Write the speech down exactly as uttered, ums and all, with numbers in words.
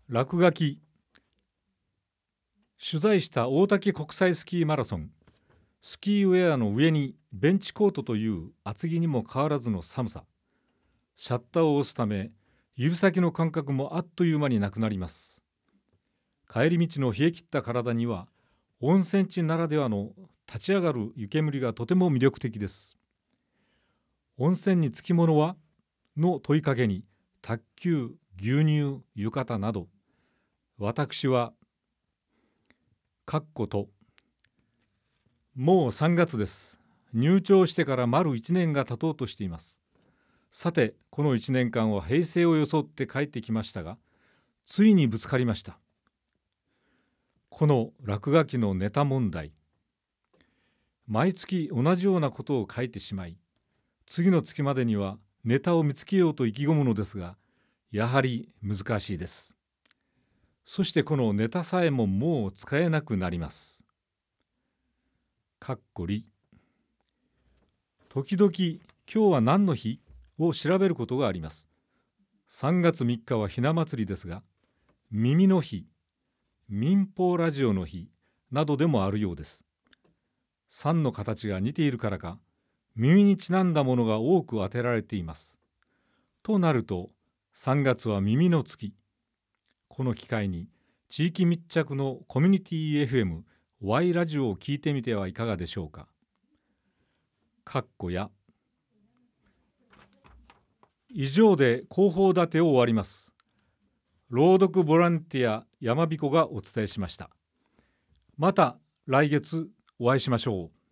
落書き。取材した大竹国際スキーマラソン。スキーウェアの上にベンチコートという厚着にもかかわらずの寒さ。シャッターを押すため指先の感覚もあっという間になくなります。帰り道の冷え切った体には温泉地ならではの立ち上がる湯煙がとても魅力的です。温泉につきものはの問いかけに卓球、牛乳、浴衣など、私はかっこともうさんがつです。入庁してから丸いちねんが経とうとしています。さて、このいちねんかんは平成を装って帰ってきましたが、ついにぶつかりました。この落書きのネタ問題。毎月同じようなことを書いてしまい、次の月までにはネタを見つけようと意気込むのですが、やはり難しいです。そしてこのネタさえももう使えなくなります。かっこり。時々今日は何の日を調べることがあります。さんがつみっかはひな祭りですが、耳の日、民放ラジオの日などでもあるようです。さんの形が似ているからか、耳にちなんだものが多く当てられています。となると、さんがつは耳の月。この機会に地域密着のコミュニティ エフエム、Y ラジオを聞いてみてはいかがでしょうか。かっこや。以上で広報立てを終わります。朗読ボランティア山彦がお伝えしました。また来月お会いしましょう。